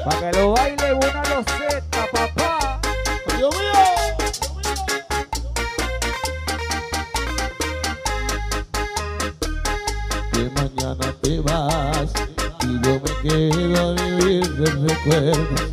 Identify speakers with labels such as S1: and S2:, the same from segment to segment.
S1: Pa' que lo baile una loseta, papá.
S2: ¡Dios mío! Que mañana te vas y yo me quedo a vivir de recuerdos.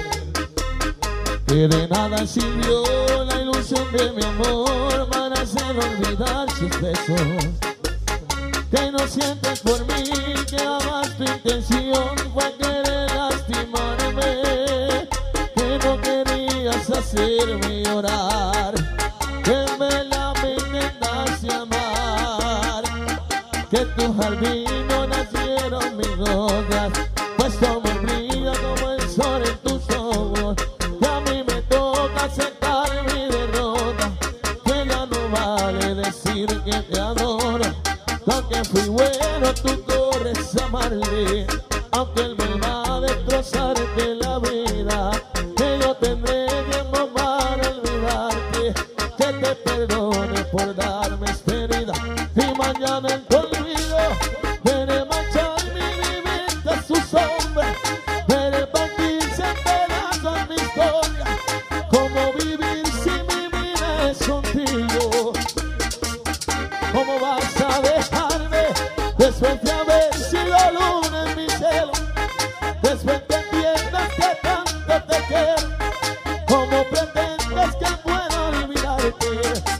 S2: Que de nada sirvió la ilusión de mi amor para hacer olvidar sus besos. Que no sientes por mí, que jamás tu intención fue querer lastimarme. Que no querías hacerme llorar, que en verdad me intentaste amar. Que tu jardín no nacieron mis rosas, pues tu amor brilla como el sol en tus ojos. Que a mí me toca aceptar mi derrota, que ya no vale decir que te adoro. Aunque fui bueno, tú corres a amarle, aunque él me va a destrozarte la vida. Que yo tendré tiempo para olvidarte, que te perdone por darme esta herida. Y mañana en tu olvido veré marchar mi vivir a su sombra, veré partirse en pedazos mi historia. ¿Cómo vivir si mi vida es contigo? ¿Cómo vas a dejarme después de haber sido luna en mi cielo? Después que entiendas que tanto te quiero, ¿cómo pretendes que pueda olvidarte?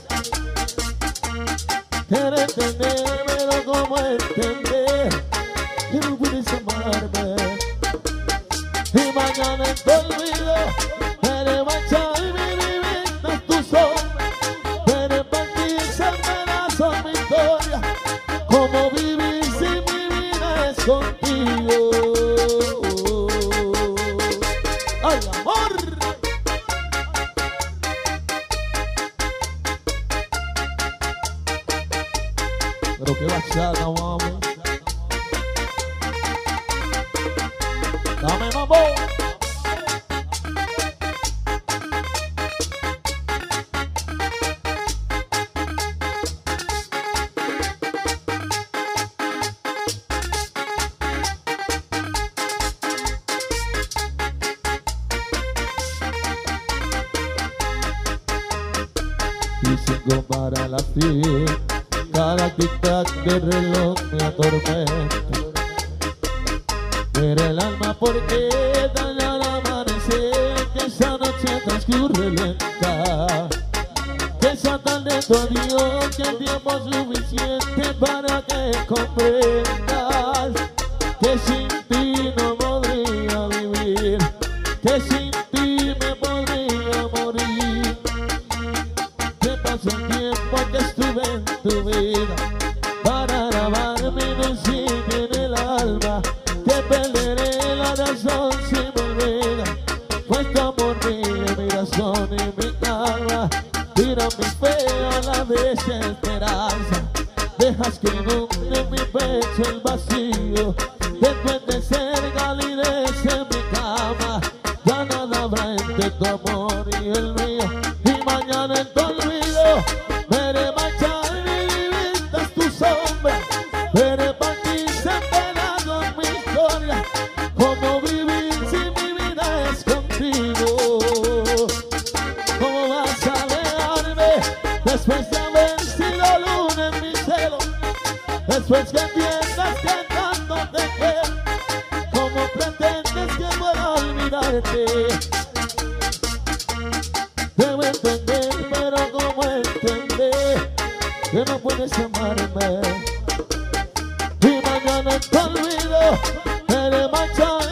S2: Quiero entender, pero ¿cómo entender que no puedes amarme? Y mañana en tu olvido veré marchar mi vivir a tu sombra, veré partirse en pedazos mi historia. ¿Cómo vivir si mi vida es contigo? ¡Ay, amor! Pero qué bachata, vamos. Dame, mambo. Y cinco para las 10, cada tic-tac del reloj me atormenta. Pero el alma porque daña al amanecer, que esa noche transcurre lenta, que esa tarde tu adiós, que el tiempo es suficiente para que comprendas que sin ti no podría vivir, que sin ti me podría morir. Que pasó el tiempo que estuve en tu vida para grabarme en un sitio en el alma, que perderé la razón si me olvida, pues tu amor mi razón y mi calma. Tira mi fe a la desesperanza, dejas que inunde mi pecho el vacío. Después de ser calidez en mi cama, ya nada habrá entre tu amor y el mío. Y mañana en tu olvido veré marchar mi vivir tras tu sombra, veré partirse en pedazos mi historia. ¿Cómo vivir si mi vida es contigo? ¿Cómo vas a dejarme después de haber sido luna en mi cielo? Después que entiendas que tanto te quiero, ¿cómo pretendes que pueda olvidarte? Debo entender, pero ¿cómo entender que no puedes amarme? Y mañana en tu olvido veré marchar